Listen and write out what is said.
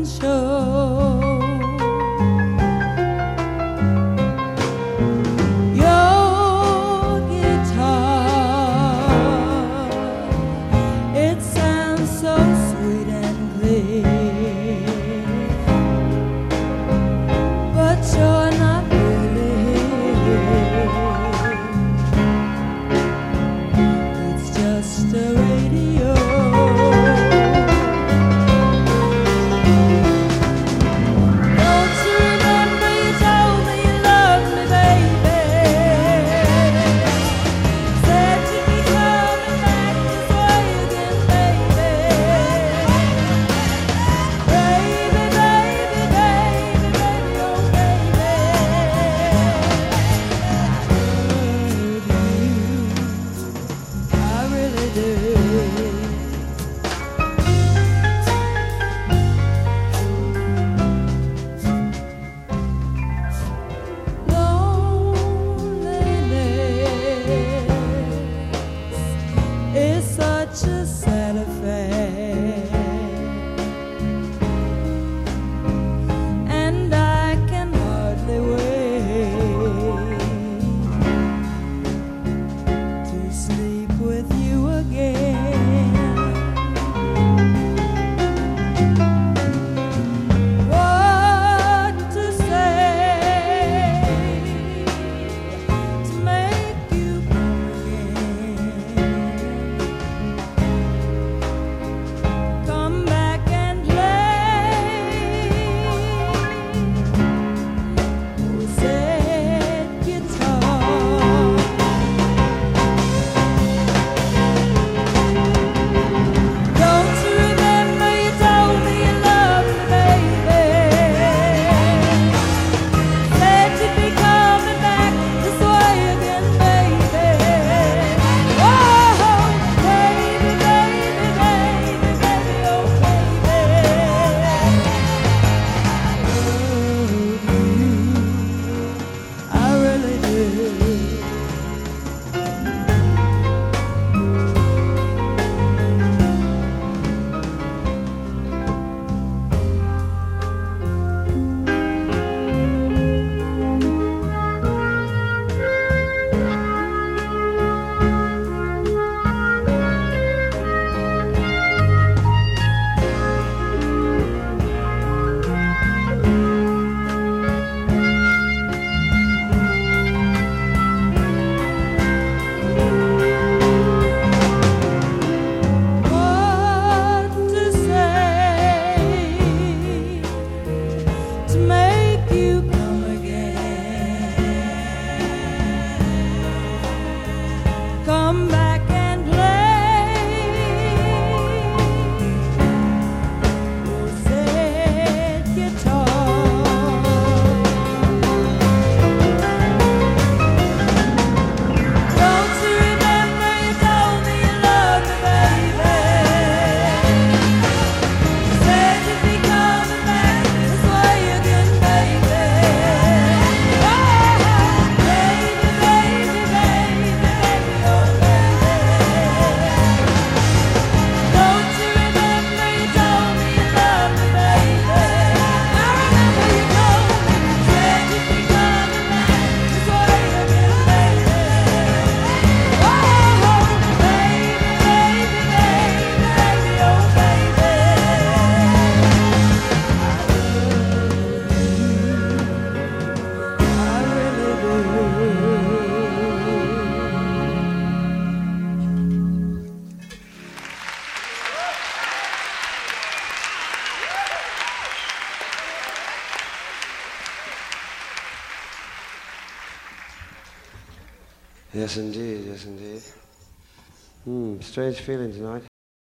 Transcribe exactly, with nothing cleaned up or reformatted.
show. Your guitar, it sounds so sweet and clear, but you're not really here. It's just a radio. It's such a sad affair, and I can hardly wait to sleep with you again. What to say to make you come again? Come back and play. Oh, sad guitar. Don't you remember you told me you loved me, baby? Said you'd be coming back this way again, baby. Oh, baby, baby, baby, baby, oh, baby. I really do. What to say to make you come again? Come back and play. Oh, sad guitar. Don't you remember you told me you loved me, baby? Said you'd be coming back this way again, baby. Oh, baby, baby, baby, baby, oh, baby. Don't you remember you told me you loved me, baby? I remember you told me, said you'd be coming back this way again, baby. Oh, baby, baby, baby, baby, oh, baby. I really do. Yes, indeed. Yes, indeed. Hmm, strange feeling tonight.